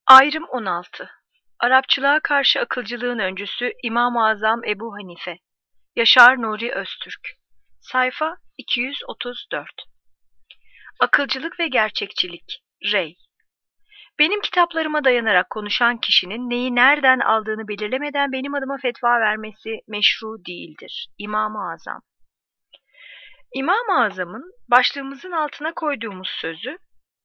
Ayrım 16. Arapçılığa karşı akılcılığın öncüsü İmam-ı Azam Ebu Hanife. Yaşar Nuri Öztürk. Sayfa 234. Akılcılık ve gerçekçilik. Rey. Benim kitaplarıma dayanarak konuşan kişinin neyi nereden aldığını belirlemeden benim adıma fetva vermesi meşru değildir. İmam-ı Azam. İmam-ı Azam'ın başlığımızın altına koyduğumuz sözü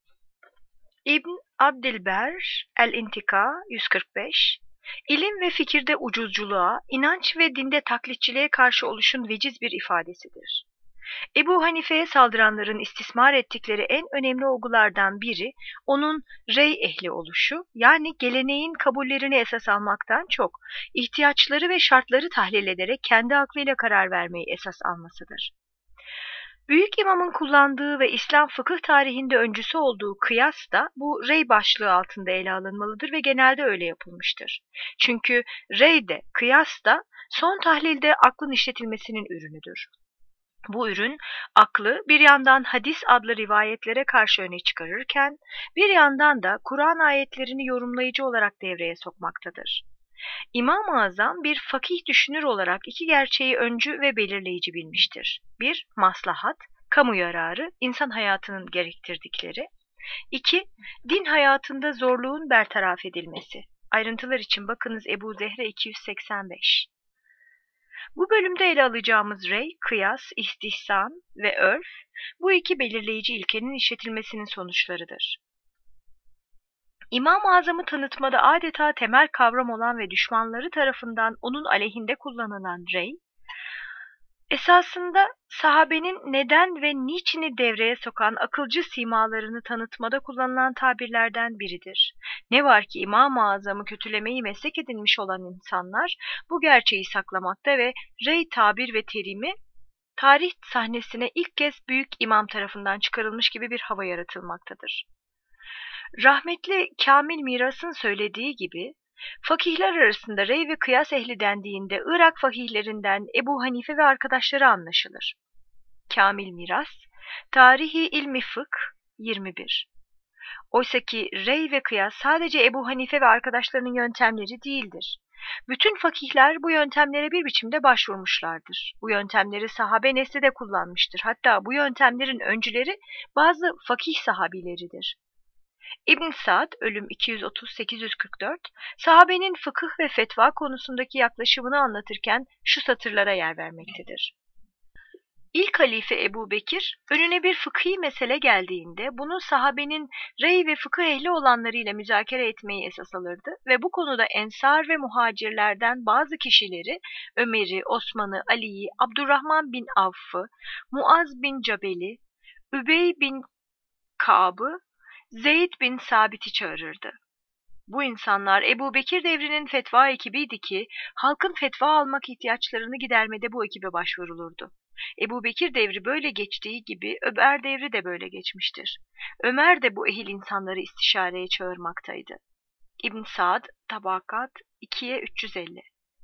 İbn Abdilber el-İntika 145, ilim ve fikirde ucuzculuğa, inanç ve dinde taklitçiliğe karşı oluşun veciz bir ifadesidir. Ebu Hanife'ye saldıranların istismar ettikleri en önemli olgulardan biri, onun rey ehli oluşu, yani geleneğin kabullerini esas almaktan çok, ihtiyaçları ve şartları tahlil ederek kendi aklıyla karar vermeyi esas almasıdır. Büyük İmam'ın kullandığı ve İslam fıkıh tarihinde öncüsü olduğu kıyas da bu rey başlığı altında ele alınmalıdır ve genelde öyle yapılmıştır. Çünkü rey de kıyas da son tahlilde aklın işletilmesinin ürünüdür. Bu ürün aklı bir yandan hadis adlı rivayetlere karşı öne çıkarırken bir yandan da Kur'an ayetlerini yorumlayıcı olarak devreye sokmaktadır. İmam-ı Azam bir fakih düşünür olarak iki gerçeği öncü ve belirleyici bilmiştir. 1. Maslahat, kamu yararı, insan hayatının gerektirdikleri. 2. Din hayatında zorluğun bertaraf edilmesi. Ayrıntılar için bakınız Ebu Zehre 285. Bu bölümde ele alacağımız rey, kıyas, istihsan ve örf, bu iki belirleyici ilkenin işletilmesinin sonuçlarıdır. İmam-ı Azam'ı tanıtmada adeta temel kavram olan ve düşmanları tarafından onun aleyhinde kullanılan rey, esasında sahabenin neden ve niçini devreye sokan akılcı simalarını tanıtmada kullanılan tabirlerden biridir. Ne var ki İmam-ı Azam'ı kötülemeyi meslek edinmiş olan insanlar bu gerçeği saklamakta ve rey tabir ve terimi tarih sahnesine ilk kez büyük imam tarafından çıkarılmış gibi bir hava yaratılmaktadır. Rahmetli Kamil Miras'ın söylediği gibi, fakihler arasında rey ve kıyas ehli dendiğinde Irak fakihlerinden Ebu Hanife ve arkadaşları anlaşılır. Kamil Miras, Tarihi İlmi Fıkh 21. Oysaki rey ve kıyas sadece Ebu Hanife ve arkadaşlarının yöntemleri değildir. Bütün fakihler bu yöntemlere bir biçimde başvurmuşlardır. Bu yöntemleri sahabe nesli de kullanmıştır. Hatta bu yöntemlerin öncüleri bazı fakih sahabileridir. İbn Sa'd ölüm 230-844 sahabenin fıkıh ve fetva konusundaki yaklaşımını anlatırken şu satırlara yer vermektedir. İlk halife Ebu Bekir önüne bir fıkhi mesele geldiğinde bunu sahabenin rey ve fıkıh ehli olanlarıyla müzakere etmeyi esas alırdı ve bu konuda ensar ve muhacirlerden bazı kişileri Ömer'i, Osman'ı, Ali'yi, Abdurrahman bin Avf'ı, Muaz bin Cabel'i, Übey bin Ka'b'ı, Zeyd bin Sabit'i çağırırdı. Bu insanlar Ebu Bekir devrinin fetva ekibiydi ki halkın fetva almak ihtiyaçlarını gidermede bu ekibe başvurulurdu. Ebu Bekir devri böyle geçtiği gibi Ömer devri de böyle geçmiştir. Ömer de bu ehil insanları istişareye çağırmaktaydı. İbn Sa'd Tabakat 2'ye 350.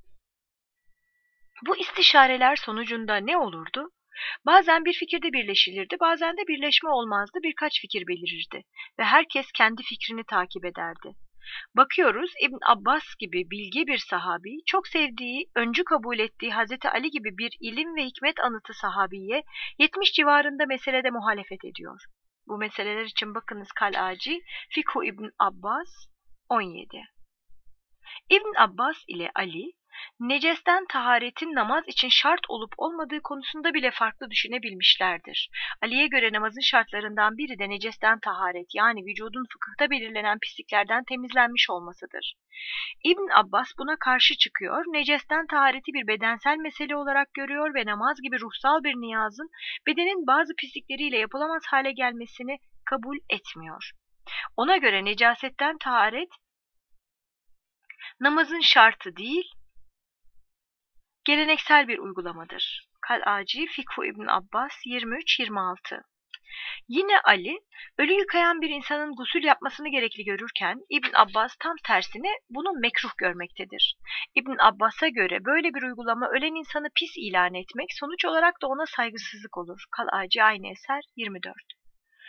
Bu istişareler sonucunda ne olurdu? Bazen bir fikirde birleşilirdi, bazen de birleşme olmazdı, birkaç fikir belirirdi ve herkes kendi fikrini takip ederdi. Bakıyoruz İbn Abbas gibi bilge bir sahabi, çok sevdiği, öncü kabul ettiği Hazreti Ali gibi bir ilim ve hikmet anıtı sahabiye 70 civarında meselede muhalefet ediyor. Bu meseleler için bakınız Kal'aci, Fikhu İbn Abbas 17. İbn Abbas ile Ali, necesten taharetin namaz için şart olup olmadığı konusunda bile farklı düşünebilmişlerdir. Ali'ye göre namazın şartlarından biri de necesten taharet, yani vücudun fıkıhta belirlenen pisliklerden temizlenmiş olmasıdır. İbn Abbas buna karşı çıkıyor, necesten tahareti bir bedensel mesele olarak görüyor ve namaz gibi ruhsal bir niyazın bedenin bazı pislikleriyle yapılamaz hale gelmesini kabul etmiyor. Ona göre necasetten taharet namazın şartı değil, geleneksel bir uygulamadır. Kal'aci Fikhu İbn Abbas 23-26. Yine Ali, ölü yıkayan bir insanın gusül yapmasını gerekli görürken İbn Abbas tam tersine bunu mekruh görmektedir. İbn Abbas'a göre böyle bir uygulama ölen insanı pis ilan etmek, sonuç olarak da ona saygısızlık olur. Kal'aci aynı eser 24.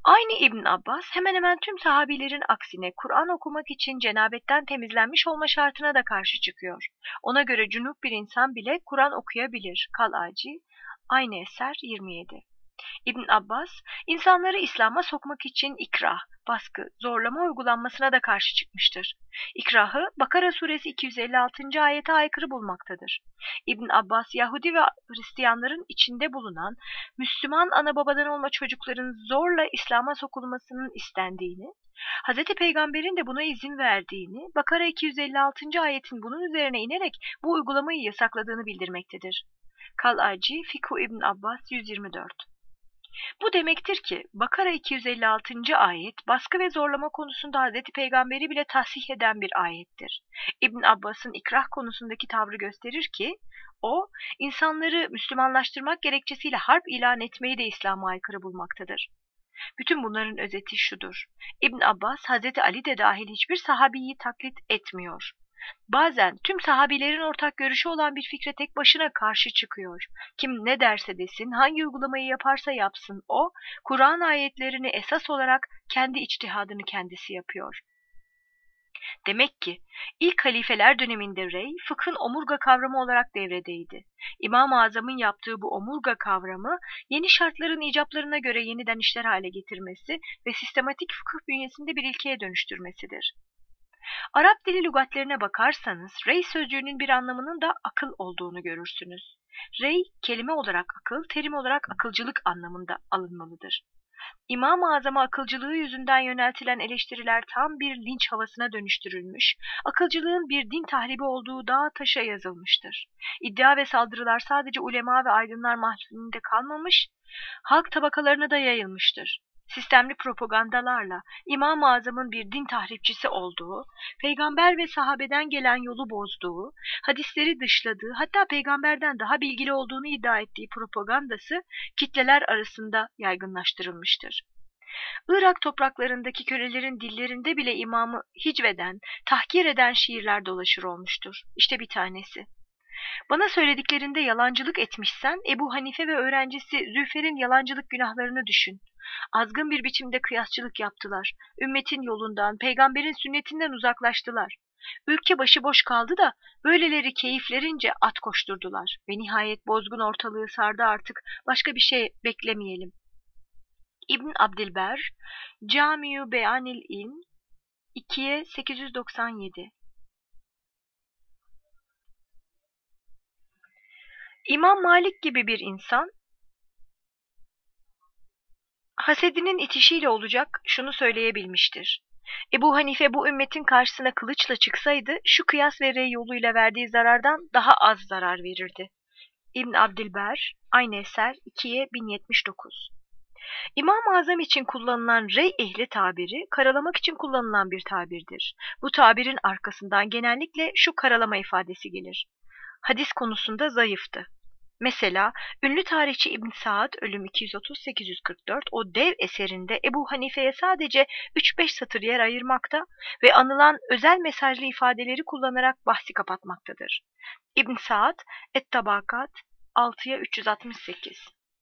Aynı İbn Abbas hemen hemen tüm sahabilerin aksine Kur'an okumak için cenabetten temizlenmiş olma şartına da karşı çıkıyor. Ona göre cünüp bir insan bile Kur'an okuyabilir. Kal-Aci, aynı eser 27. İbn Abbas, insanları İslam'a sokmak için ikrah, baskı, zorlama uygulanmasına da karşı çıkmıştır. İkrahı Bakara suresi 256. ayete aykırı bulmaktadır. İbn Abbas, Yahudi ve Hristiyanların içinde bulunan Müslüman ana babadan olma çocukların zorla İslam'a sokulmasının istendiğini, Hz. Peygamber'in de buna izin verdiğini, Bakara 256. ayetin bunun üzerine inerek bu uygulamayı yasakladığını bildirmektedir. Kal-Aci, Fikhu İbn Abbas 124. Bu demektir ki Bakara 256. ayet baskı ve zorlama konusunda Hz. Peygamber'i bile tahsih eden bir ayettir. İbn Abbas'ın ikrah konusundaki tavrı gösterir ki o, insanları Müslümanlaştırmak gerekçesiyle harp ilan etmeyi de İslam'a aykırı bulmaktadır. Bütün bunların özeti şudur: İbn Abbas, Hz. Ali de dahil hiçbir sahabiyi taklit etmiyor. Bazen tüm sahabilerin ortak görüşü olan bir fikre tek başına karşı çıkıyor. Kim ne derse desin, hangi uygulamayı yaparsa yapsın o, Kur'an ayetlerini esas olarak kendi içtihadını kendisi yapıyor. Demek ki ilk halifeler döneminde rey, fıkhın omurga kavramı olarak devredeydi. İmam-ı Azam'ın yaptığı bu omurga kavramı, yeni şartların icaplarına göre yeniden işler hale getirmesi ve sistematik fıkıh bünyesinde bir ilkeye dönüştürmesidir. Arap dili lügatlerine bakarsanız rey sözcüğünün bir anlamının da akıl olduğunu görürsünüz. Rey, kelime olarak akıl, terim olarak akılcılık anlamında alınmalıdır. İmam-ı Azam'a akılcılığı yüzünden yöneltilen eleştiriler tam bir linç havasına dönüştürülmüş, akılcılığın bir din tahribi olduğu dağa taşa yazılmıştır. İddia ve saldırılar sadece ulema ve aydınlar mahsulünde kalmamış, halk tabakalarına da yayılmıştır. Sistemli propagandalarla İmam-ı Azam'ın bir din tahripçisi olduğu, peygamber ve sahabeden gelen yolu bozduğu, hadisleri dışladığı, hatta peygamberden daha bilgili olduğunu iddia ettiği propagandası kitleler arasında yaygınlaştırılmıştır. Irak topraklarındaki kölelerin dillerinde bile imamı hicveden, tahkir eden şiirler dolaşır olmuştur. İşte bir tanesi: bana söylediklerinde yalancılık etmişsen Ebu Hanife ve öğrencisi Züfer'in yalancılık günahlarını düşün. Azgın bir biçimde kıyasçılık yaptılar. Ümmetin yolundan, peygamberin sünnetinden uzaklaştılar. Ülke başıboş kaldı da böyleleri keyiflerince at koşturdular ve nihayet bozgun ortalığı sardı, artık başka bir şey beklemeyelim. İbn Abdilber, Camiu Beyanil İlm 2'ye 897. İmam Malik gibi bir insan, hasedinin itişiyle olacak şunu söyleyebilmiştir: Ebu Hanife bu ümmetin karşısına kılıçla çıksaydı şu kıyas ve rey yoluyla verdiği zarardan daha az zarar verirdi. İbn Abdilber, aynı eser 2'ye 1079. İmam-ı Azam için kullanılan rey ehli tabiri, karalamak için kullanılan bir tabirdir. Bu tabirin arkasından genellikle şu karalama ifadesi gelir: hadis konusunda zayıftı. Mesela ünlü tarihçi İbn Saad ölüm 230-844 o dev eserinde Ebu Hanife'ye sadece 3-5 satır yer ayırmakta ve anılan özel mesajlı ifadeleri kullanarak bahsi kapatmaktadır. İbn Saad, Et-Tabakat 6'ya 368.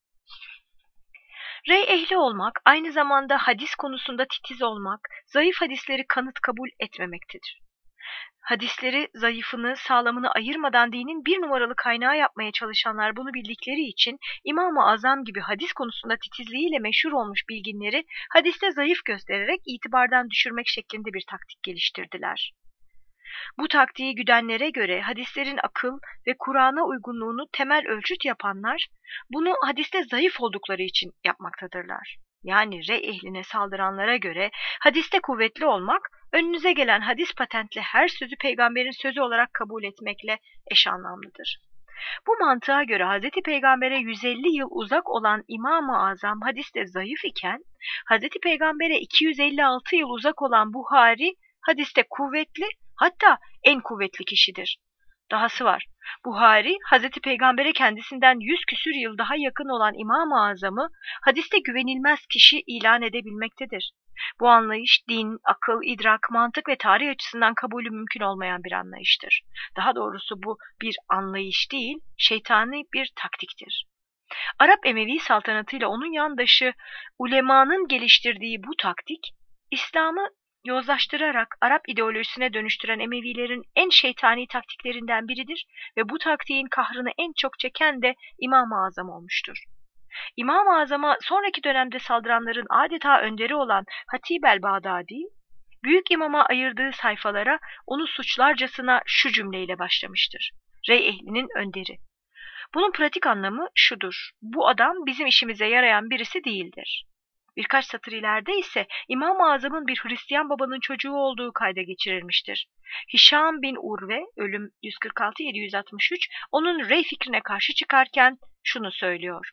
Rey ehli olmak, aynı zamanda hadis konusunda titiz olmak, zayıf hadisleri kanıt kabul etmemektedir. Hadisleri zayıfını, sağlamını ayırmadan dinin bir numaralı kaynağı yapmaya çalışanlar bunu bildikleri için İmam-ı Azam gibi hadis konusunda titizliğiyle meşhur olmuş bilginleri hadiste zayıf göstererek itibardan düşürmek şeklinde bir taktik geliştirdiler. Bu taktiği güdenlere göre hadislerin akıl ve Kur'an'a uygunluğunu temel ölçüt yapanlar bunu hadiste zayıf oldukları için yapmaktadırlar. Yani rey ehline saldıranlara göre hadiste kuvvetli olmak, önünüze gelen hadis patentli her sözü peygamberin sözü olarak kabul etmekle eş anlamlıdır. Bu mantığa göre Hz. Peygamber'e 150 yıl uzak olan İmam-ı Azam hadiste zayıf iken, Hz. Peygamber'e 256 yıl uzak olan Buhari hadiste kuvvetli, hatta en kuvvetli kişidir. Dahası var: Buhari, Hz. Peygamber'e kendisinden 100 küsür yıl daha yakın olan İmam-ı Azam'ı hadiste güvenilmez kişi ilan edebilmektedir. Bu anlayış din, akıl, idrak, mantık ve tarih açısından kabulü mümkün olmayan bir anlayıştır. Daha doğrusu bu bir anlayış değil, şeytani bir taktiktir. Arap Emevi saltanatıyla onun yandaşı ulemanın geliştirdiği bu taktik, İslam'ı yozlaştırarak Arap ideolojisine dönüştüren Emevilerin en şeytani taktiklerinden biridir ve bu taktiğin kahrını en çok çeken de İmam-ı Azam olmuştur. İmam-ı Azam'a sonraki dönemde saldıranların adeta önderi olan Hatib el-Bağdadi, Büyük İmam'a ayırdığı sayfalara onu suçlarcasına şu cümleyle başlamıştır: Rey ehlinin önderi. Bunun pratik anlamı şudur: bu adam bizim işimize yarayan birisi değildir. Birkaç satır ileride ise İmam-ı Azam'ın bir Hristiyan babanın çocuğu olduğu kayda geçirilmiştir. Hişam bin Urve, ölüm 146-763, onun rey fikrine karşı çıkarken şunu söylüyor: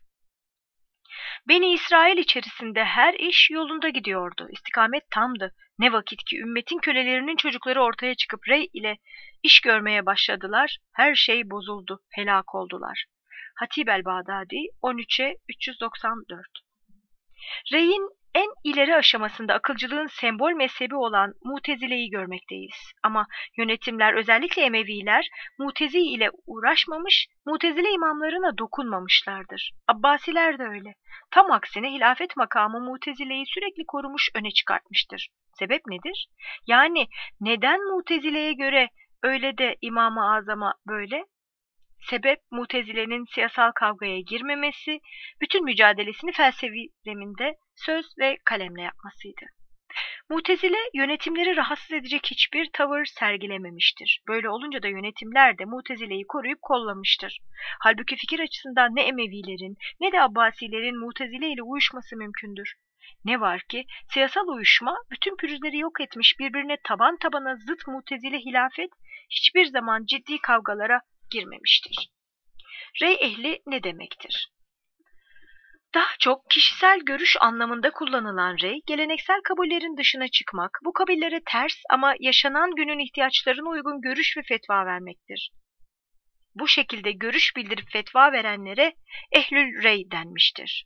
Beni İsrail içerisinde her iş yolunda gidiyordu. İstikamet tamdı. Ne vakit ki ümmetin kölelerinin çocukları ortaya çıkıp rey ile iş görmeye başladılar, her şey bozuldu, helak oldular. Hatib el-Bağdadi 13'e 394. Rey'in en ileri aşamasında akılcılığın sembol mezhebi olan Mutezile'yi görmekteyiz. Ama yönetimler, özellikle Emeviler, Mutezi ile uğraşmamış, Mutezile imamlarına dokunmamışlardır. Abbasiler de öyle. Tam aksine hilafet makamı Mutezile'yi sürekli korumuş, öne çıkartmıştır. Sebep nedir? Yani neden Mutezile'ye göre öyle de İmam-ı Azam'a böyle? Sebep Mutezile'nin siyasal kavgaya girmemesi, bütün mücadelesini felsefi zeminde söz ve kalemle yapmasıydı. Mutezile yönetimleri rahatsız edecek hiçbir tavır sergilememiştir. Böyle olunca da yönetimler de Mutezile'yi koruyup kollamıştır. Halbuki fikir açısından ne Emevilerin ne de Abbasilerin Mutezile ile uyuşması mümkündür. Ne var ki siyasal uyuşma bütün pürüzleri yok etmiş, birbirine taban tabana zıt Mutezile hilafet hiçbir zaman ciddi kavgalara girmemiştir. Rey ehli ne demektir? Daha çok kişisel görüş anlamında kullanılan rey, geleneksel kabullerin dışına çıkmak, bu kabillere ters ama yaşanan günün ihtiyaçlarına uygun görüş ve fetva vermektir. Bu şekilde görüş bildirip fetva verenlere ehlül rey denmiştir.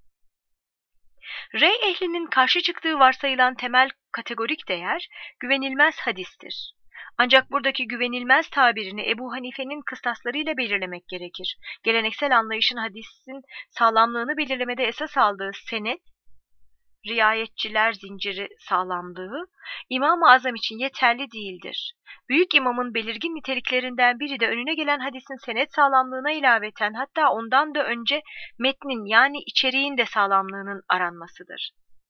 Rey ehlinin karşı çıktığı varsayılan temel kategorik değer, güvenilmez hadistir. Ancak buradaki güvenilmez tabirini Ebu Hanife'nin kıstaslarıyla belirlemek gerekir. Geleneksel anlayışın hadisin sağlamlığını belirlemede esas aldığı senet, riayetçiler zinciri sağlamlığı, İmam-ı Azam için yeterli değildir. Büyük imamın belirgin niteliklerinden biri de önüne gelen hadisin senet sağlamlığına ilaveten, hatta ondan da önce metnin yani içeriğin de sağlamlığının aranmasıdır.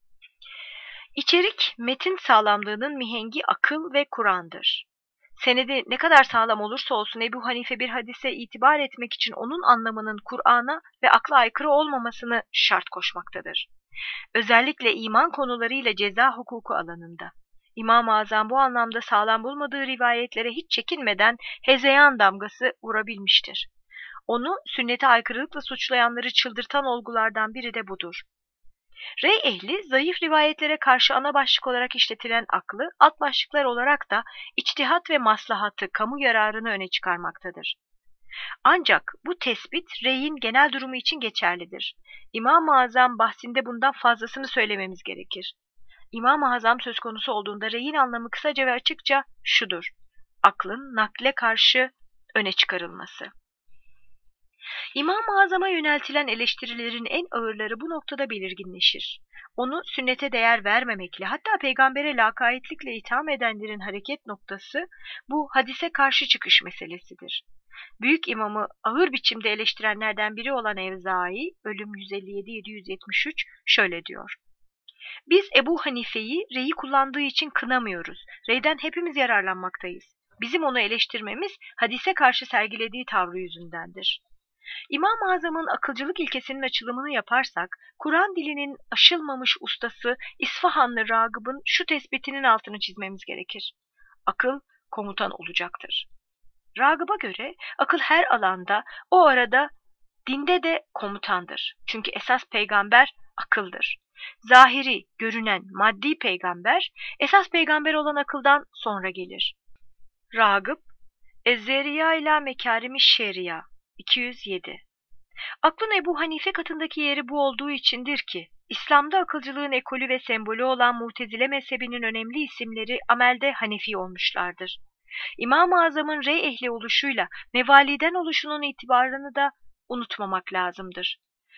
İçerik, metin sağlamlığının mihengi akıl ve Kur'an'dır. Senedi ne kadar sağlam olursa olsun Ebu Hanife bir hadise itibar etmek için onun anlamının Kur'an'a ve akla aykırı olmamasını şart koşmaktadır. Özellikle iman konularıyla ceza hukuku alanında. İmam-ı Azam bu anlamda sağlam bulmadığı rivayetlere hiç çekinmeden hezeyan damgası vurabilmiştir. Onu sünnete aykırılıkla suçlayanları çıldırtan olgulardan biri de budur. Rey ehli, zayıf rivayetlere karşı ana başlık olarak işletilen aklı, alt başlıklar olarak da içtihat ve maslahatı, kamu yararını öne çıkarmaktadır. Ancak bu tespit reyin genel durumu için geçerlidir. İmam-ı Azam bahsinde bundan fazlasını söylememiz gerekir. İmam-ı Azam söz konusu olduğunda reyin anlamı kısaca ve açıkça şudur: aklın nakle karşı öne çıkarılması. İmam-ı Azam'a yöneltilen eleştirilerin en ağırları bu noktada belirginleşir. Onu sünnete değer vermemekle, hatta peygambere lakaytlıkla itham edenlerin hareket noktası bu hadise karşı çıkış meselesidir. Büyük imamı ağır biçimde eleştirenlerden biri olan Evzai, ölüm 157-773, şöyle diyor: Biz Ebu Hanife'yi reyi kullandığı için kınamıyoruz. Reyden hepimiz yararlanmaktayız. Bizim onu eleştirmemiz hadise karşı sergilediği tavrı yüzündendir. İmam-ı Azam'ın akılcılık ilkesinin açılımını yaparsak, Kur'an dilinin aşılmamış ustası İsfahanlı Ragıb'ın şu tespitinin altını çizmemiz gerekir: akıl komutan olacaktır. Ragıb'a göre akıl her alanda, o arada dinde de komutandır. Çünkü esas peygamber akıldır. Zahiri, görünen, maddi peygamber, esas peygamber olan akıldan sonra gelir. Ragıp, Ezzeriya ile Mekarimi Şeria 207. Aklın Ebu Hanife katındaki yeri bu olduğu içindir ki, İslam'da akılcılığın ekolü ve sembolü olan Mutezile mezhebinin önemli isimleri amelde Hanefi olmuşlardır. İmam-ı Azam'ın rey ehli oluşuyla mevaliden oluşunun itibarını da unutmamak lazımdır.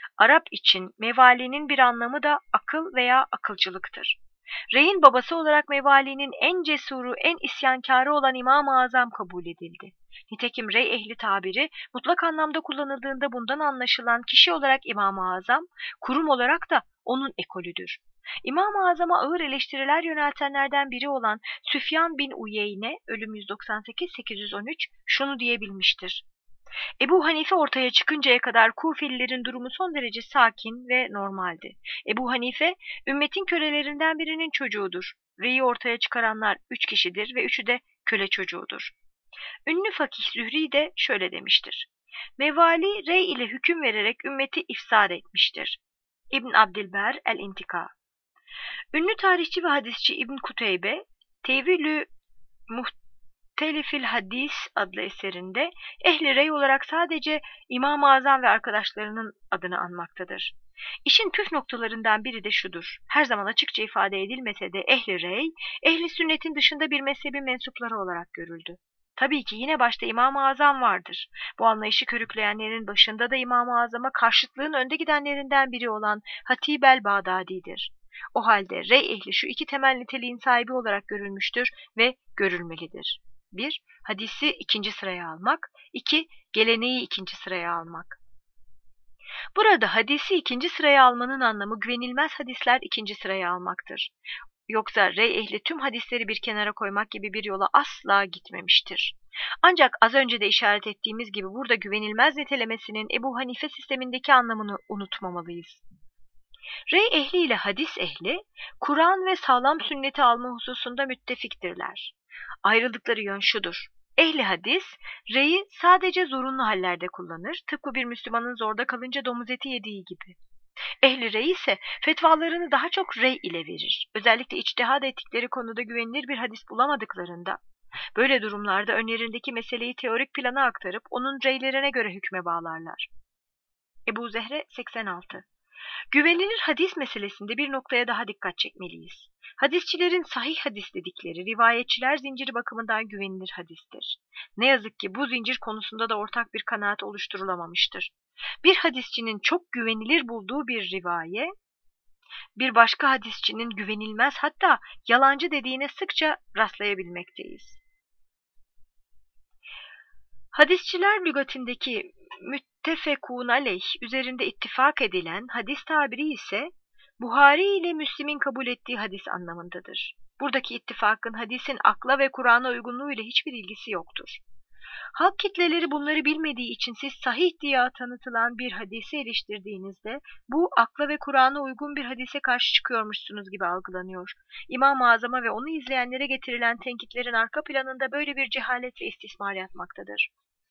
Arap için mevalinin bir anlamı da akıl veya akılcılıktır. Rey'in babası olarak mevalinin en cesuru, en isyankarı olan İmam-ı Azam kabul edildi. Nitekim Rey ehli tabiri mutlak anlamda kullanıldığında bundan anlaşılan kişi olarak İmam-ı Azam, kurum olarak da onun ekolüdür. İmam-ı Azam'a ağır eleştiriler yöneltenlerden biri olan Süfyan bin Uyeyne, ölüm 198-813, şunu diyebilmiştir: Ebu Hanife ortaya çıkıncaya kadar Kufelilerin durumu son derece sakin ve normaldi. Ebu Hanife, ümmetin kölelerinden birinin çocuğudur. Rey'i ortaya çıkaranlar 3 kişidir ve üçü de köle çocuğudur. Ünlü fakih Zühri de şöyle demiştir: Mevali Rey ile hüküm vererek ümmeti ifsad etmiştir. İbn Abdilber el-İntika. Ünlü tarihçi ve hadisçi İbn Kuteybe, Tevilü Muhtelifil Hadis adlı eserinde Ehli Rey olarak sadece İmam-ı Azam ve arkadaşlarının adını anmaktadır. İşin püf noktalarından biri de şudur: her zaman açıkça ifade edilmese de Ehli Rey, Ehli Sünnet'in dışında bir mezhebin mensupları olarak görüldü. Tabii ki yine başta İmam-ı Azam vardır. Bu anlayışı körükleyenlerin başında da İmam-ı Azam'a karşıtlığın önde gidenlerinden biri olan Hatib el-Bağdadi'dir. O halde Rey ehli şu iki temel niteliğin sahibi olarak görülmüştür ve görülmelidir. 1. Hadisi ikinci sıraya almak. 2. Geleneği ikinci sıraya almak. Burada hadisi ikinci sıraya almanın anlamı güvenilmez hadisler ikinci sıraya almaktır. Yoksa Rey ehli tüm hadisleri bir kenara koymak gibi bir yola asla gitmemiştir. Ancak az önce de işaret ettiğimiz gibi burada güvenilmez nitelemesinin Ebu Hanife sistemindeki anlamını unutmamalıyız. Rey ehli ile hadis ehli, Kur'an ve sağlam sünneti alma hususunda müttefiktirler. Ayrıldıkları yön şudur: ehli hadis, reyi sadece zorunlu hallerde kullanır, tıpkı bir Müslümanın zorda kalınca domuz eti yediği gibi. Ehli rey ise fetvalarını daha çok rey ile verir. Özellikle içtihad ettikleri konuda güvenilir bir hadis bulamadıklarında. Böyle durumlarda önlerindeki meseleyi teorik plana aktarıp onun reylerine göre hükme bağlarlar. Ebu Zehre 86. Güvenilir hadis meselesinde bir noktaya daha dikkat çekmeliyiz. Hadisçilerin sahih hadis dedikleri rivayetçiler zinciri bakımından güvenilir hadistir. Ne yazık ki bu zincir konusunda da ortak bir kanaat oluşturulamamıştır. Bir hadisçinin çok güvenilir bulduğu bir rivaye, bir başka hadisçinin güvenilmez, hatta yalancı dediğine sıkça rastlayabilmekteyiz. Hadisçiler lügatindeki müttefekûn aleyh üzerinde ittifak edilen hadis tabiri ise Buhari ile Müslim'in kabul ettiği hadis anlamındadır. Buradaki ittifakın hadisin akla ve Kur'an'a uygunluğu ile hiçbir ilgisi yoktur. Halk kitleleri bunları bilmediği için siz sahih diye tanıtılan bir hadisi eleştirdiğinizde bu akla ve Kur'an'a uygun bir hadise karşı çıkıyormuşsunuz gibi algılanıyor. İmam-ı Azam'a ve onu izleyenlere getirilen tenkitlerin arka planında böyle bir cehalet ve istismar yatmaktadır.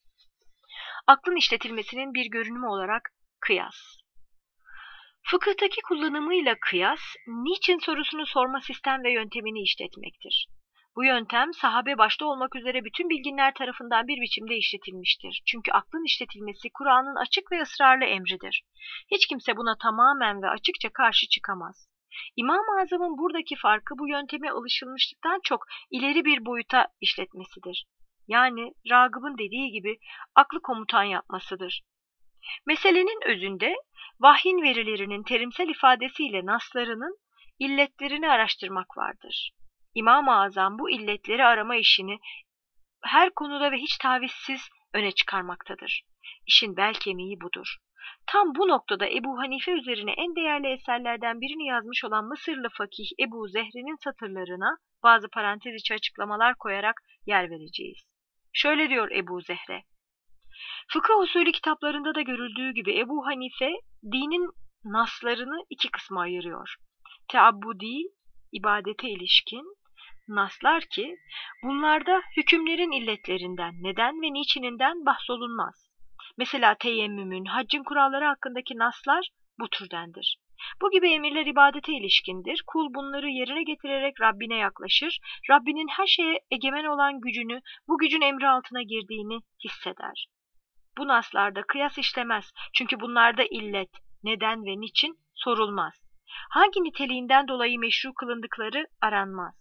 Aklın işletilmesinin bir görünümü olarak kıyas. Fıkıhtaki kullanımıyla kıyas, niçin sorusunu sorma sistem ve yöntemini işletmektir. Bu yöntem sahabe başta olmak üzere bütün bilginler tarafından bir biçimde işletilmiştir. Çünkü aklın işletilmesi Kur'an'ın açık ve ısrarlı emridir. Hiç kimse buna tamamen ve açıkça karşı çıkamaz. İmam-ı Azam'ın buradaki farkı bu yönteme alışılmışlıktan çok ileri bir boyuta işletmesidir. Yani Ragıb'ın dediği gibi aklı komutan yapmasıdır. Meselenin özünde vahyin verilerinin terimsel ifadesiyle naslarının illetlerini araştırmak vardır. İmam-ı Azam bu illetleri arama işini her konuda ve hiç tavizsiz öne çıkarmaktadır. İşin bel kemiği budur. Tam bu noktada Ebu Hanife üzerine en değerli eserlerden birini yazmış olan Mısırlı fakih Ebu Zehre'nin satırlarına bazı parantez içi açıklamalar koyarak yer vereceğiz. Şöyle diyor Ebu Zehre: Fıkıh usulü kitaplarında da görüldüğü gibi Ebu Hanife dinin naslarını iki kısma ayırıyor. Teabbudi, ibadete ilişkin naslar ki bunlarda hükümlerin illetlerinden, neden ve niçininden bahsolunmaz. Mesela teyemmümün, haccın kuralları hakkındaki naslar bu türdendir. Bu gibi emirler ibadete ilişkindir. Kul bunları yerine getirerek Rabbine yaklaşır. Rabbinin her şeye egemen olan gücünü, bu gücün emri altına girdiğini hisseder. Bu naslarda kıyas işlemez. Çünkü bunlarda illet, neden ve niçin sorulmaz. Hangi niteliğinden dolayı meşru kılındıkları aranmaz.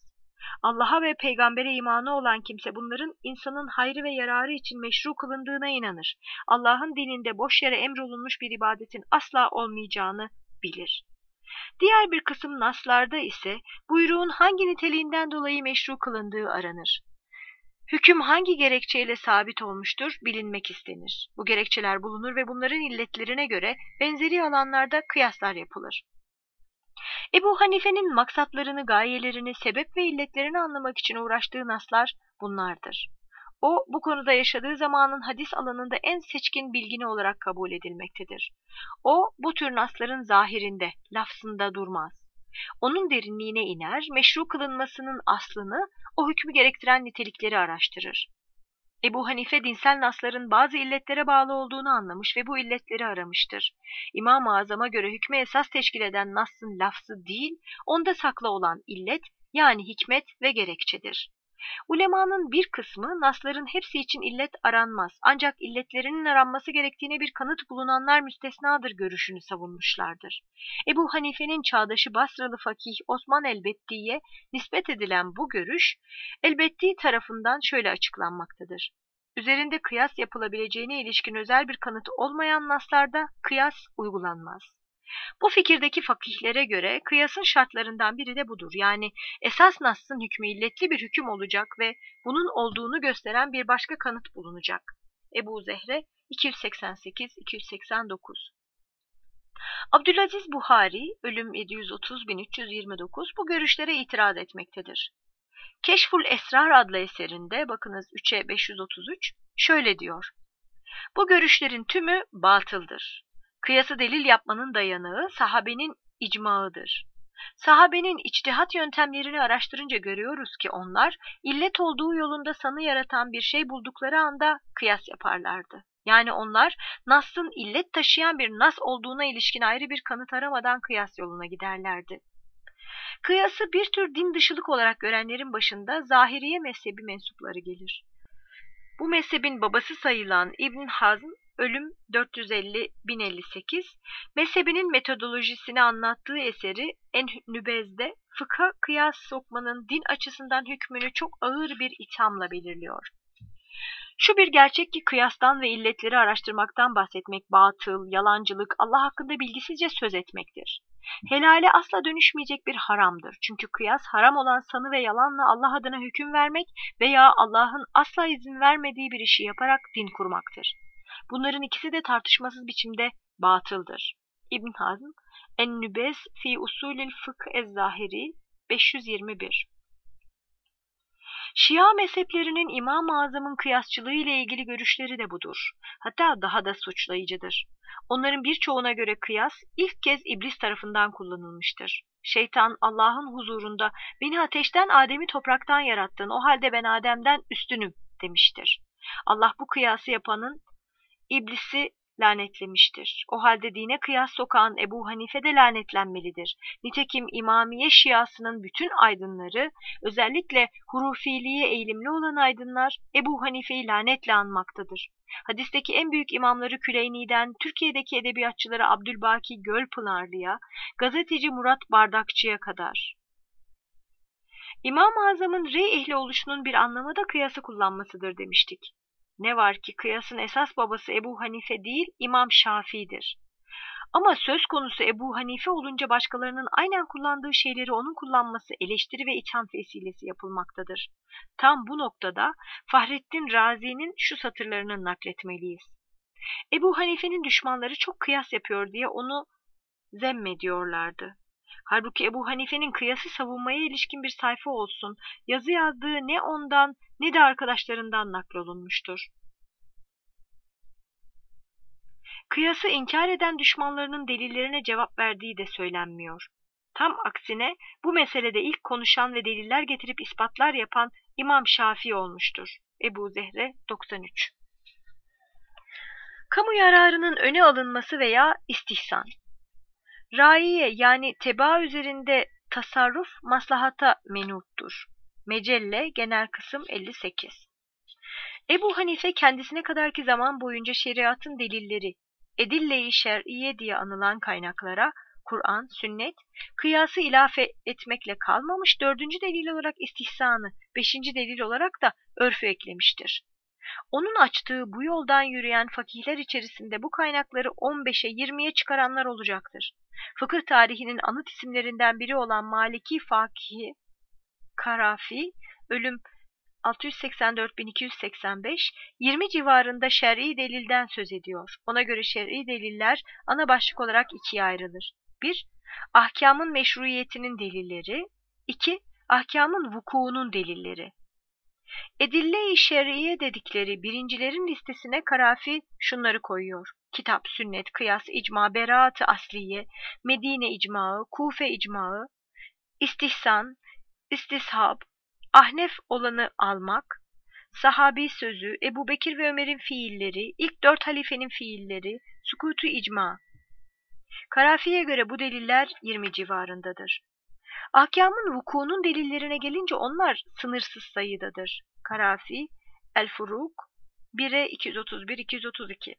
Allah'a ve peygambere imanı olan kimse bunların insanın hayrı ve yararı için meşru kılındığına inanır. Allah'ın dininde boş yere emrolunmuş bir ibadetin asla olmayacağını bilir. Diğer bir kısım naslarda ise buyruğun hangi niteliğinden dolayı meşru kılındığı aranır. Hüküm hangi gerekçeyle sabit olmuştur bilinmek istenir. Bu gerekçeler bulunur ve bunların illetlerine göre benzeri alanlarda kıyaslar yapılır. Ebu Hanife'nin maksatlarını, gayelerini, sebep ve illetlerini anlamak için uğraştığı naslar bunlardır. O, bu konuda yaşadığı zamanın hadis alanında en seçkin bilgini olarak kabul edilmektedir. O, bu tür nasların zahirinde, lafzında durmaz. Onun derinliğine iner, meşru kılınmasının aslını, o hükmü gerektiren nitelikleri araştırır. Ebu Hanife dinsel nasların bazı illetlere bağlı olduğunu anlamış ve bu illetleri aramıştır. İmam-ı Azam'a göre hükmü esas teşkil eden nasın lafzı değil, onda saklı olan illet yani hikmet ve gerekçedir. Ulemanın bir kısmı nasların hepsi için illet aranmaz ancak illetlerinin aranması gerektiğine bir kanıt bulunanlar müstesnadır görüşünü savunmuşlardır. Ebu Hanife'nin çağdaşı Basralı fakih Osman el-Betti'ye nispet edilen bu görüş el-Betti tarafından şöyle açıklanmaktadır. Üzerinde kıyas yapılabileceğine ilişkin özel bir kanıt olmayan naslarda kıyas uygulanmaz. Bu fikirdeki fakihlere göre kıyasın şartlarından biri de budur. Yani esas nassın hükmü illetli bir hüküm olacak ve bunun olduğunu gösteren bir başka kanıt bulunacak. Ebu Zehre 288-289. Abdülaziz Buhari, ölüm 730-1329 bu görüşlere itiraz etmektedir. Keşful Esrar adlı eserinde, bakınız 3'e 533, şöyle diyor. Bu görüşlerin tümü batıldır. Kıyası delil yapmanın dayanağı sahabenin icmaıdır. Sahabenin içtihat yöntemlerini araştırınca görüyoruz ki onlar illet olduğu yolunda sanı yaratan bir şey buldukları anda kıyas yaparlardı. Yani onlar Nas'ın illet taşıyan bir Nas olduğuna ilişkin ayrı bir kanıt aramadan kıyas yoluna giderlerdi. Kıyası bir tür din dışılık olarak görenlerin başında Zahiriye mezhebi mensupları gelir. Bu mezhebin babası sayılan İbn Hazm, ölüm 450-1058, mezhebinin metodolojisini anlattığı eseri En-Nübez'de fıkha kıyas sokmanın din açısından hükmünü çok ağır bir ithamla belirliyor. Şu bir gerçek ki kıyastan ve illetleri araştırmaktan bahsetmek batıl, yalancılık, Allah hakkında bilgisizce söz etmektir. Helale asla dönüşmeyecek bir haramdır. Çünkü kıyas haram olan sanı ve yalanla Allah adına hüküm vermek veya Allah'ın asla izin vermediği bir işi yaparak din kurmaktır. Bunların ikisi de tartışmasız biçimde batıldır. İbn Hazm, En-Nübez fi Usulil Fıkh Ez-Zahiri 521. Şia mezheplerinin İmam-ı Azam'ın kıyasçılığı ile ilgili görüşleri de budur. Hatta daha da suçlayıcıdır. Onların birçoğuna göre kıyas ilk kez iblis tarafından kullanılmıştır. Şeytan Allah'ın huzurunda beni ateşten Adem'i topraktan yarattın, o halde ben Adem'den üstünüm demiştir. Allah bu kıyası yapanın iblisi lanetlemiştir. O halde dine kıyas sokan Ebu Hanife de lanetlenmelidir. Nitekim İmamiye Şiasının bütün aydınları, özellikle hurufiliğe eğilimli olan aydınlar Ebu Hanife'yi lanetle anmaktadır. Hadisteki en büyük imamları Küleyni'den Türkiye'deki edebiyatçıları Abdülbaki Gölpınarlı'ya, gazeteci Murat Bardakçı'ya kadar. İmam-ı Azam'ın rey ehli oluşunun bir anlamı da kıyası kullanmasıdır demiştik. Ne var ki kıyasın esas babası Ebu Hanife değil, İmam Şafii'dir. Ama söz konusu Ebu Hanife olunca başkalarının aynen kullandığı şeyleri onun kullanması eleştiri ve itham vesilesi yapılmaktadır. Tam bu noktada Fahrettin Razi'nin şu satırlarını nakletmeliyiz. Ebu Hanife'nin düşmanları çok kıyas yapıyor diye onu zemmediyorlardı. Halbuki Ebu Hanife'nin kıyası savunmaya ilişkin bir sayfa olsun, yazı yazdığı ne ondan ne de arkadaşlarından naklolunmuştur. Kıyası inkar eden düşmanlarının delillerine cevap verdiği de söylenmiyor. Tam aksine bu meselede ilk konuşan ve deliller getirip ispatlar yapan İmam Şafii olmuştur. Ebu Zehre 93. Kamu yararının öne alınması veya istihsan. Raiye yani tebaa üzerinde tasarruf maslahata menuttur. Mecelle genel kısım 58. Ebu Hanife kendisine kadarki zaman boyunca şeriatın delilleri, edille-i şer'iye diye anılan kaynaklara Kur'an, sünnet, kıyası ilafe etmekle kalmamış, dördüncü delil olarak istihsanı, beşinci delil olarak da örfü eklemiştir. Onun açtığı bu yoldan yürüyen fakihler içerisinde bu kaynakları 15'e 20'ye çıkaranlar olacaktır. Fıkıh tarihinin anıt isimlerinden biri olan Maliki Fakihi Karafi, ölüm 684-1285, 20 civarında şer'i delilden söz ediyor. Ona göre şer'i deliller ana başlık olarak ikiye ayrılır. 1. Ahkamın meşruiyetinin delilleri. 2. Ahkamın vukuunun delilleri. Edille-i şer'iye dedikleri birincilerin listesine Karafi şunları koyuyor: kitap, sünnet, kıyas, icma, beraat-ı asliye, Medine icmağı, Kufe icmağı, istihsan, istishab, ahnef olanı almak, sahabi sözü, Ebu Bekir ve Ömer'in fiilleri, ilk 4 halifenin fiilleri, sukutu icma. Karafi'ye göre bu deliller 20 civarındadır. Ahkamın vukuunun delillerine gelince onlar sınırsız sayıdadır. Karafi, El-Furuk 1'e 231-232.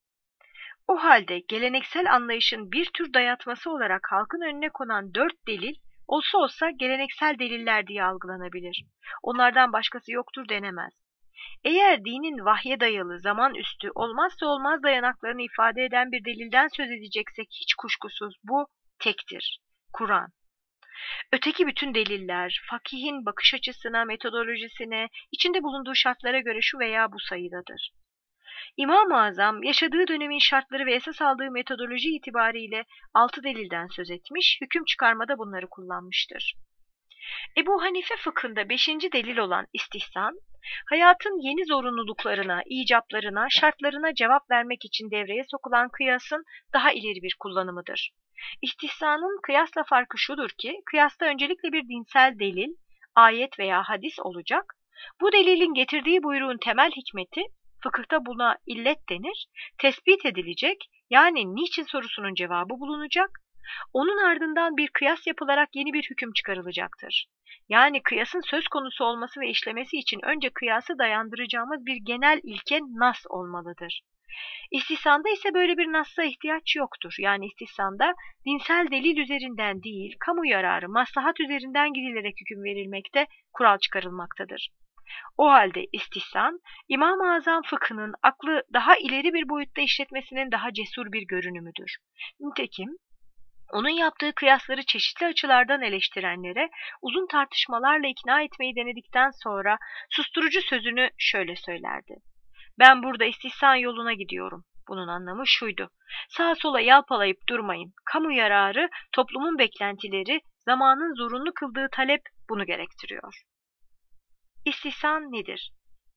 O halde geleneksel anlayışın bir tür dayatması olarak halkın önüne konan 4 delil olsa geleneksel deliller diye algılanabilir. Onlardan başkası yoktur denemez. Eğer dinin vahye dayalı, zaman üstü, olmazsa olmaz dayanaklarını ifade eden bir delilden söz edeceksek hiç kuşkusuz bu tektir: Kur'an. Öteki bütün deliller, fakihin bakış açısına, metodolojisine, içinde bulunduğu şartlara göre şu veya bu sayıdadır. İmam-ı Azam yaşadığı dönemin şartları ve esas aldığı metodoloji itibariyle 6 delilden söz etmiş, hüküm çıkarmada bunları kullanmıştır. Ebu Hanife fıkhında 5. delil olan istihsan, hayatın yeni zorunluluklarına, icaplarına, şartlarına cevap vermek için devreye sokulan kıyasın daha ileri bir kullanımıdır. İstihsanın kıyasla farkı şudur ki, kıyasta öncelikle bir dinsel delil, ayet veya hadis olacak. Bu delilin getirdiği buyruğun temel hikmeti, fıkıhta buna illet denir, tespit edilecek, yani niçin sorusunun cevabı bulunacak. Onun ardından bir kıyas yapılarak yeni bir hüküm çıkarılacaktır. Yani kıyasın söz konusu olması ve işlemesi için önce kıyası dayandıracağımız bir genel ilke nas olmalıdır. İstihsanda ise böyle bir nassa ihtiyaç yoktur. Yani istihsanda dinsel delil üzerinden değil, kamu yararı, maslahat üzerinden gidilerek hüküm verilmekte, kural çıkarılmaktadır. O halde istihsan, İmam-ı Azam fıkhının aklı daha ileri bir boyutta işletmesinin daha cesur bir görünümüdür. Nitekim, onun yaptığı kıyasları çeşitli açılardan eleştirenlere uzun tartışmalarla ikna etmeyi denedikten sonra susturucu sözünü şöyle söylerdi: ben burada istihsan yoluna gidiyorum. Bunun anlamı şuydu: sağa sola yalpalayıp durmayın. Kamu yararı, toplumun beklentileri, zamanın zorunlu kıldığı talep bunu gerektiriyor. İstihsan nedir?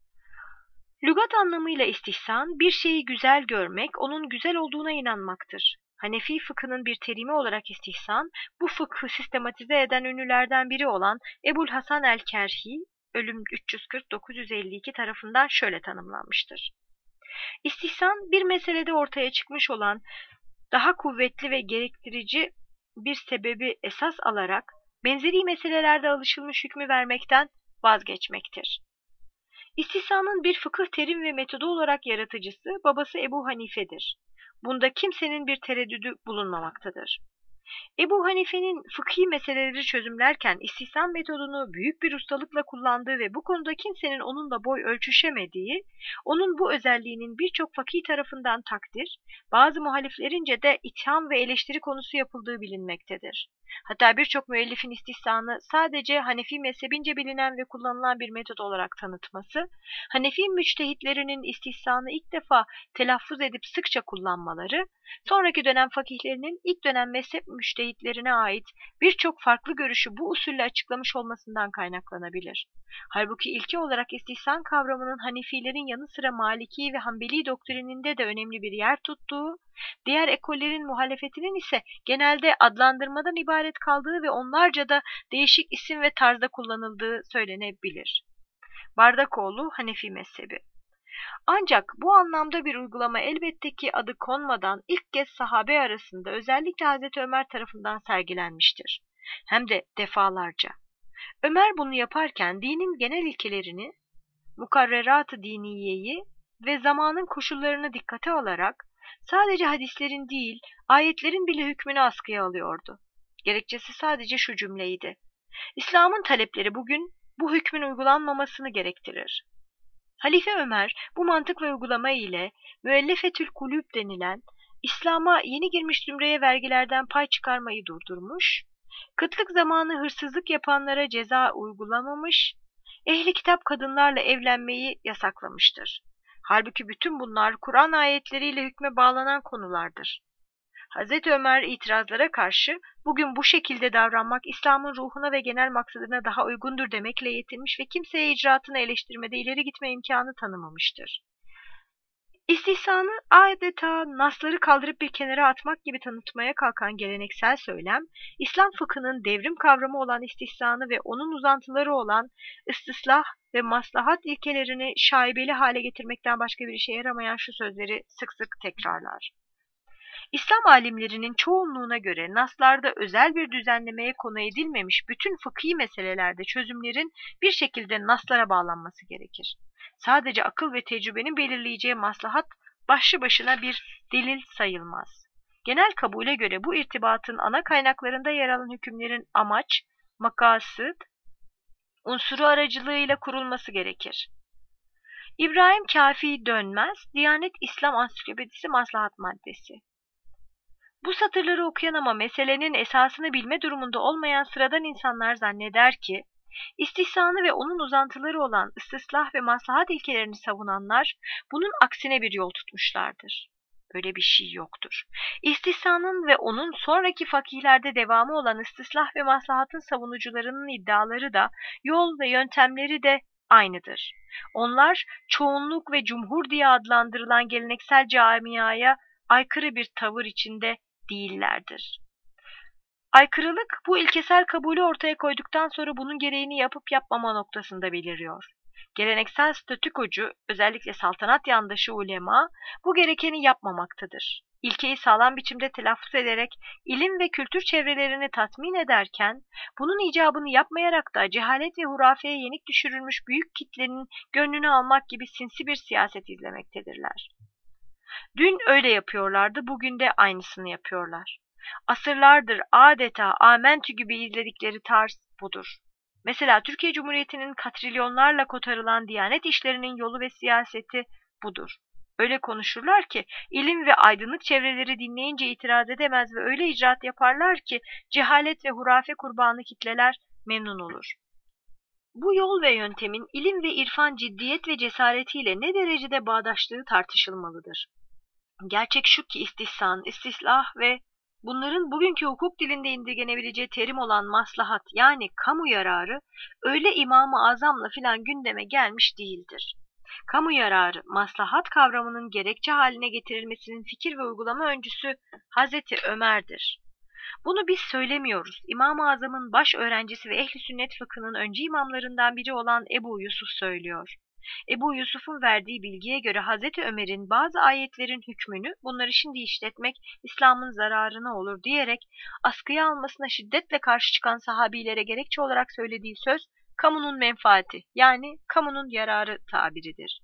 Lügat anlamıyla istihsan, bir şeyi güzel görmek, onun güzel olduğuna inanmaktır. Hanefi fıkhının bir terimi olarak istihsan, bu fıkhı sistematize eden ünlülerden biri olan Ebul Hasan el-Kerhi, ölüm 340-952 tarafından şöyle tanımlanmıştır: İstihsan, bir meselede ortaya çıkmış olan daha kuvvetli ve gerektirici bir sebebi esas alarak, benzeri meselelerde alışılmış hükmü vermekten vazgeçmektir. İstihsanın bir fıkıh terim ve metodu olarak yaratıcısı babası Ebu Hanife'dir. Bunda kimsenin bir tereddüdü bulunmamaktadır. Ebu Hanife'nin fıkhi meseleleri çözümlerken istihsan metodunu büyük bir ustalıkla kullandığı ve bu konuda kimsenin onunla boy ölçüşemediği, onun bu özelliğinin birçok fakih tarafından takdir, bazı muhaliflerince de itham ve eleştiri konusu yapıldığı bilinmektedir. Hatta birçok müellifin istihsanı sadece Hanefi mezhebince bilinen ve kullanılan bir metot olarak tanıtması, Hanefi müçtehitlerinin istihsanı ilk defa telaffuz edip sıkça kullanmaları, sonraki dönem fakihlerinin ilk dönem mezhep müçtehitlerine ait birçok farklı görüşü bu usulle açıklamış olmasından kaynaklanabilir. Halbuki ilke olarak istihsan kavramının Hanefilerin yanı sıra Maliki ve Hanbeli doktrininde de önemli bir yer tuttuğu, diğer ekollerin muhalefetinin ise genelde adlandırmadan ibaret kaldığı ve onlarca da değişik isim ve tarzda kullanıldığı söylenebilir. Bardakoğlu Hanefi mezhebi. Ancak bu anlamda bir uygulama elbette ki adı konmadan ilk kez sahabe arasında özellikle Hazreti Ömer tarafından sergilenmiştir. Hem de defalarca. Ömer bunu yaparken dinin genel ilkelerini, mukarrerat-ı diniyeyi ve zamanın koşullarını dikkate alarak Sadece hadislerin değil, ayetlerin bile hükmünü askıya alıyordu. Gerekçesi sadece şu cümleydi: İslam'ın talepleri bugün bu hükmün uygulanmamasını gerektirir. Halife Ömer bu mantık ve uygulama ile müellefetül kulüp denilen İslam'a yeni girmiş zümreye vergilerden pay çıkarmayı durdurmuş, kıtlık zamanı hırsızlık yapanlara ceza uygulamamış, ehli kitap kadınlarla evlenmeyi yasaklamıştır. Halbuki bütün bunlar Kur'an ayetleriyle hükme bağlanan konulardır. Hazreti Ömer itirazlara karşı bugün bu şekilde davranmak İslam'ın ruhuna ve genel maksadına daha uygundur demekle yetinmiş ve kimseye icraatını eleştirmede ileri gitme imkanı tanımamıştır. İstihsanı adeta nasları kaldırıp bir kenara atmak gibi tanıtmaya kalkan geleneksel söylem, İslam fıkhının devrim kavramı olan istihsanı ve onun uzantıları olan istislah ve maslahat ilkelerini şaibeli hale getirmekten başka bir işe yaramayan şu sözleri sık sık tekrarlar. İslam alimlerinin çoğunluğuna göre naslarda özel bir düzenlemeye konu edilmemiş bütün fıkhi meselelerde çözümlerin bir şekilde naslara bağlanması gerekir. Sadece akıl ve tecrübenin belirleyeceği maslahat başlı başına bir delil sayılmaz. Genel kabule göre bu irtibatın ana kaynaklarında yer alan hükümlerin amaç, makasıt, unsuru aracılığıyla kurulması gerekir. İbrahim Kâfi Dönmez, Diyanet İslam Ansiklopedisi Maslahat Maddesi. Bu satırları okuyan ama meselenin esasını bilme durumunda olmayan sıradan insanlar zanneder ki, istihsanı ve onun uzantıları olan istislah ve maslahat ilkelerini savunanlar bunun aksine bir yol tutmuşlardır. Böyle bir şey yoktur. İstihsanın ve onun sonraki fakihlerde devamı olan istislah ve maslahatın savunucularının iddiaları da, yol ve yöntemleri de aynıdır. Onlar çoğunluk ve cumhur diye adlandırılan geleneksel camiaya aykırı bir tavır içinde değillerdir. Aykırılık bu ilkesel kabulü ortaya koyduktan sonra bunun gereğini yapıp yapmama noktasında beliriyor. Geleneksel statükocu, özellikle saltanat yandaşı ulema bu gerekeni yapmamaktadır. İlkeyi sağlam biçimde telaffuz ederek ilim ve kültür çevrelerini tatmin ederken bunun icabını yapmayarak da cehalet ve hurafeye yenik düşürülmüş büyük kitlenin gönlünü almak gibi sinsi bir siyaset izlemektedirler. Dün öyle yapıyorlardı, bugün de aynısını yapıyorlar. Asırlardır adeta amentü gibi izledikleri tarz budur. Mesela Türkiye Cumhuriyeti'nin katrilyonlarla kotarılan Diyanet işlerinin yolu ve siyaseti budur. Öyle konuşurlar ki ilim ve aydınlık çevreleri dinleyince itiraz edemez ve öyle icraat yaparlar ki cehalet ve hurafe kurbanı kitleler memnun olur. Bu yol ve yöntemin ilim ve irfan ciddiyet ve cesaretiyle ne derecede bağdaşlığı tartışılmalıdır. Gerçek şu ki istihsan, istislah ve bunların bugünkü hukuk dilinde indirgenebileceği terim olan maslahat yani kamu yararı öyle İmam-ı Azam'la filan gündeme gelmiş değildir. Kamu yararı, maslahat kavramının gerekçe haline getirilmesinin fikir ve uygulama öncüsü Hazreti Ömer'dir. Bunu biz söylemiyoruz. İmam-ı Azam'ın baş öğrencisi ve ehli sünnet fıkhının öncü imamlarından biri olan Ebu Yusuf söylüyor. Ebu Yusuf'un verdiği bilgiye göre Hazreti Ömer'in bazı ayetlerin hükmünü bunları şimdi işletmek İslam'ın zararına olur diyerek askıya almasına şiddetle karşı çıkan sahabilere gerekçe olarak söylediği söz kamunun menfaati yani kamunun yararı tabiridir.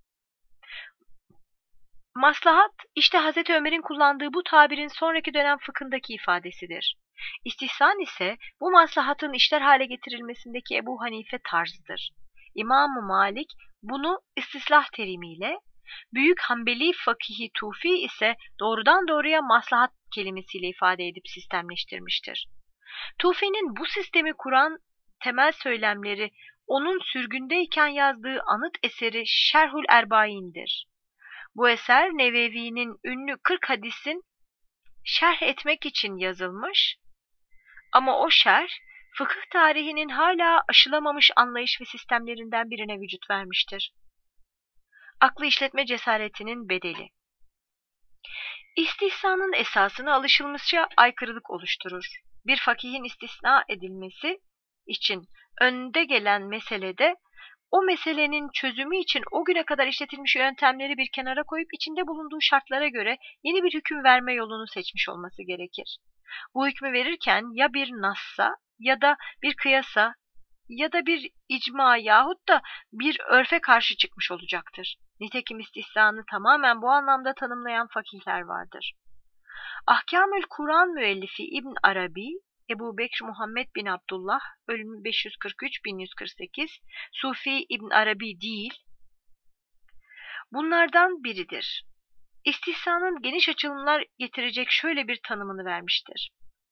Maslahat işte Hazreti Ömer'in kullandığı bu tabirin sonraki dönem fıkhındaki ifadesidir. İstihsan ise bu maslahatın işler hale getirilmesindeki Ebu Hanife tarzıdır. İmam-ı Malik bunu istislah terimiyle, büyük Hanbeli fakihi Tufi ise doğrudan doğruya maslahat kelimesiyle ifade edip sistemleştirmiştir. Tufi'nin bu sistemi kuran temel söylemleri onun sürgündeyken yazdığı anıt eseri Şerhül Erbain'dir. Bu eser Nevevi'nin ünlü 40 hadisin şerh etmek için yazılmış ama o şerh fıkıh tarihinin hala aşılamamış anlayış ve sistemlerinden birine vücut vermiştir. Aklı işletme cesaretinin bedeli. İstihsanın esasına alışılmışça aykırılık oluşturur. Bir fakihin istisna edilmesi için önde gelen meselede o meselenin çözümü için o güne kadar işletilmiş yöntemleri bir kenara koyup içinde bulunduğu şartlara göre yeni bir hüküm verme yolunu seçmiş olması gerekir. Bu hükmü verirken ya bir nassa ya da bir kıyasa ya da bir icma yahut da bir örfe karşı çıkmış olacaktır. Nitekim istihsanı tamamen bu anlamda tanımlayan fakihler vardır. Ahkamül Kur'an müellifi İbn Arabi, Ebu Bekr Muhammed bin Abdullah, ölüm 543-1148, Sufi İbn Arabi değil, bunlardan biridir. İstihsanın geniş açılımlar getirecek şöyle bir tanımını vermiştir.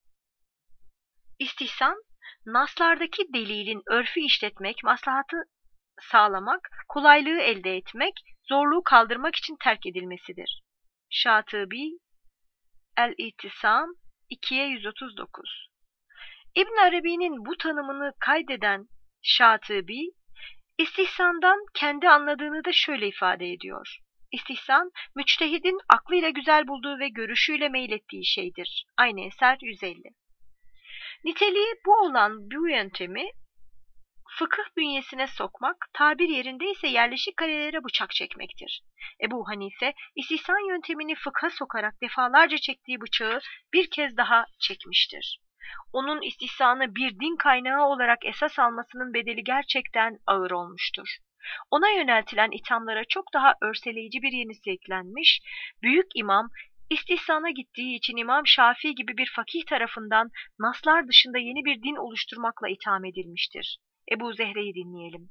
İstihsan, naslardaki delilin örfü işletmek, maslahatı sağlamak, kolaylığı elde etmek, zorluğu kaldırmak için terk edilmesidir. Şatibi, El-İtisam 2'ye 139. İbn Arabi'nin bu tanımını kaydeden Şatibi, istihsandan kendi anladığını da şöyle ifade ediyor. İstihsan, müçtehidin aklıyla güzel bulduğu ve görüşüyle meylettiği şeydir. Aynı eser 150. Niteliği bu olan bu yöntemi fıkıh bünyesine sokmak, tabir yerinde ise yerleşik kalelere bıçak çekmektir. Ebu Hanife, istihsan yöntemini fıkha sokarak defalarca çektiği bıçağı bir kez daha çekmiştir. Onun istihsanı bir din kaynağı olarak esas almasının bedeli gerçekten ağır olmuştur. Ona yöneltilen ithamlara çok daha örseleyici bir yenisi eklenmiş, büyük imam, istihsana gittiği için İmam Şafii gibi bir fakih tarafından naslar dışında yeni bir din oluşturmakla itham edilmiştir. Ebu Zehre'yi dinleyelim.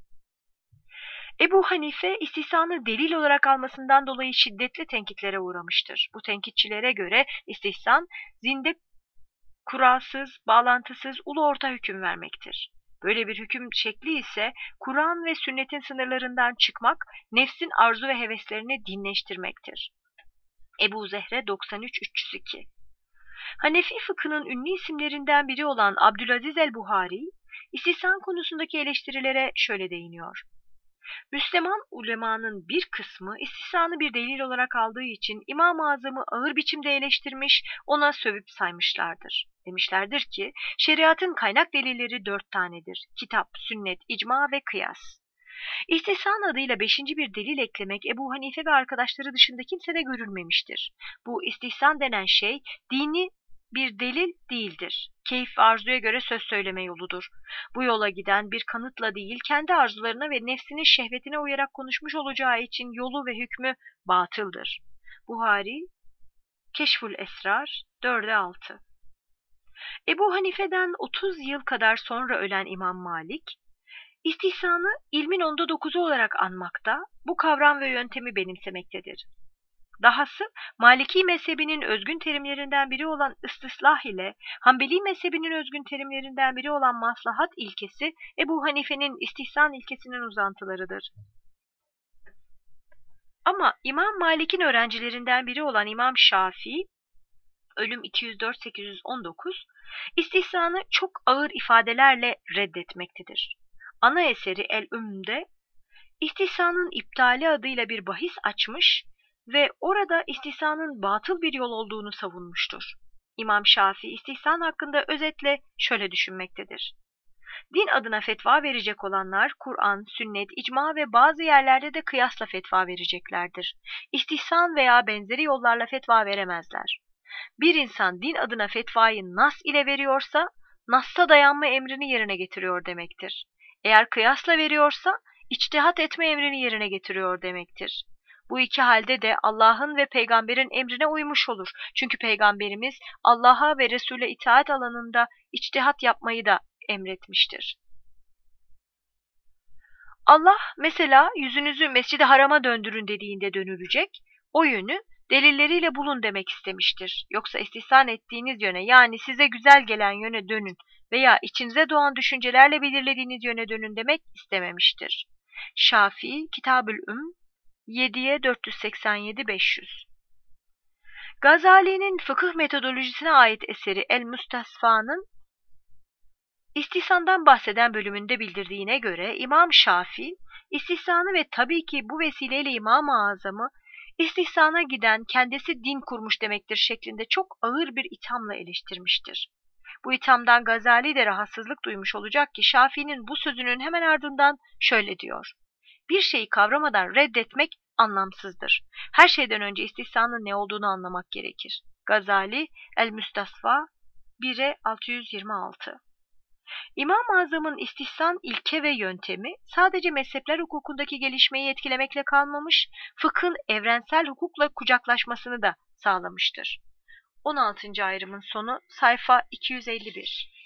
Ebu Hanife, istihsanı delil olarak almasından dolayı şiddetli tenkitlere uğramıştır. Bu tenkitçilere göre istihsan, zinde kuralsız, bağlantısız, ulu orta hüküm vermektir. Böyle bir hüküm şekli ise Kur'an ve sünnetin sınırlarından çıkmak, nefsin arzu ve heveslerini dinleştirmektir. Ebu Zehre 93-302. Hanefi fıkhının ünlü isimlerinden biri olan Abdülaziz el-Buhari, istihsan konusundaki eleştirilere şöyle değiniyor. Müslüman ulemanın bir kısmı istihsanı bir delil olarak aldığı için İmam-ı Azam'ı ağır biçimde eleştirmiş, ona sövüp saymışlardır. Demişlerdir ki, şeriatın kaynak delilleri 4 tanedir. Kitap, sünnet, icma ve kıyas. İstihsan adıyla 5. bir delil eklemek Ebu Hanife ve arkadaşları dışında kimsede görülmemiştir. Bu istihsan denen şey, dini bir delil değildir. Keyif ve arzuya göre söz söyleme yoludur. Bu yola giden bir kanıtla değil, kendi arzularına ve nefsinin şehvetine uyarak konuşmuş olacağı için yolu ve hükmü batıldır. Buhari, Keşful Esrar 4'e 6. Ebu Hanife'den 30 yıl kadar sonra ölen İmam Malik, istihsanı ilmin onda 9'u olarak anmakta, bu kavram ve yöntemi benimsemektedir. Dahası Maliki mezhebinin özgün terimlerinden biri olan istislah ile Hanbeli mezhebinin özgün terimlerinden biri olan maslahat ilkesi Ebu Hanife'nin istihsan ilkesinin uzantılarıdır. Ama İmam Malik'in öğrencilerinden biri olan İmam Şafii, ölüm 204-819, istihsanı çok ağır ifadelerle reddetmektedir. Ana eseri El-Ümm'de istihsanın iptali adıyla bir bahis açmış ve orada istihsanın batıl bir yol olduğunu savunmuştur. İmam Şafii istihsan hakkında özetle şöyle düşünmektedir. Din adına fetva verecek olanlar Kur'an, sünnet, icma ve bazı yerlerde de kıyasla fetva vereceklerdir. İstihsan veya benzeri yollarla fetva veremezler. Bir insan din adına fetvayı nas ile veriyorsa, nassa dayanma emrini yerine getiriyor demektir. Eğer kıyasla veriyorsa, içtihat etme emrini yerine getiriyor demektir. Bu iki halde de Allah'ın ve peygamberin emrine uymuş olur. Çünkü peygamberimiz Allah'a ve Resul'e itaat alanında içtihat yapmayı da emretmiştir. Allah mesela yüzünüzü Mescid-i Haram'a döndürün dediğinde dönülecek, o yönü delilleriyle bulun demek istemiştir. Yoksa istihsan ettiğiniz yöne, yani size güzel gelen yöne dönün veya içinize doğan düşüncelerle belirlediğiniz yöne dönün demek istememiştir. Şafii, Kitab-ül Ümm 7'ye 487-500. Gazali'nin fıkıh metodolojisine ait eseri El-Mustasfa'nın istihsandan bahseden bölümünde bildirdiğine göre İmam Şafii, istihsanı ve tabii ki bu vesileyle İmam-ı Azam'ı istihsana giden kendisi din kurmuş demektir şeklinde çok ağır bir ithamla eleştirmiştir. Bu ithamdan Gazali de rahatsızlık duymuş olacak ki Şafii'nin bu sözünün hemen ardından şöyle diyor. Bir şeyi kavramadan reddetmek anlamsızdır. Her şeyden önce istihsanın ne olduğunu anlamak gerekir. Gazali, El-Müstasfa 1'e 626. İmam-ı Azam'ın istihsan ilke ve yöntemi sadece mezhepler hukukundaki gelişmeyi etkilemekle kalmamış, fıkhın evrensel hukukla kucaklaşmasını da sağlamıştır. 16. ayrımın sonu sayfa 251.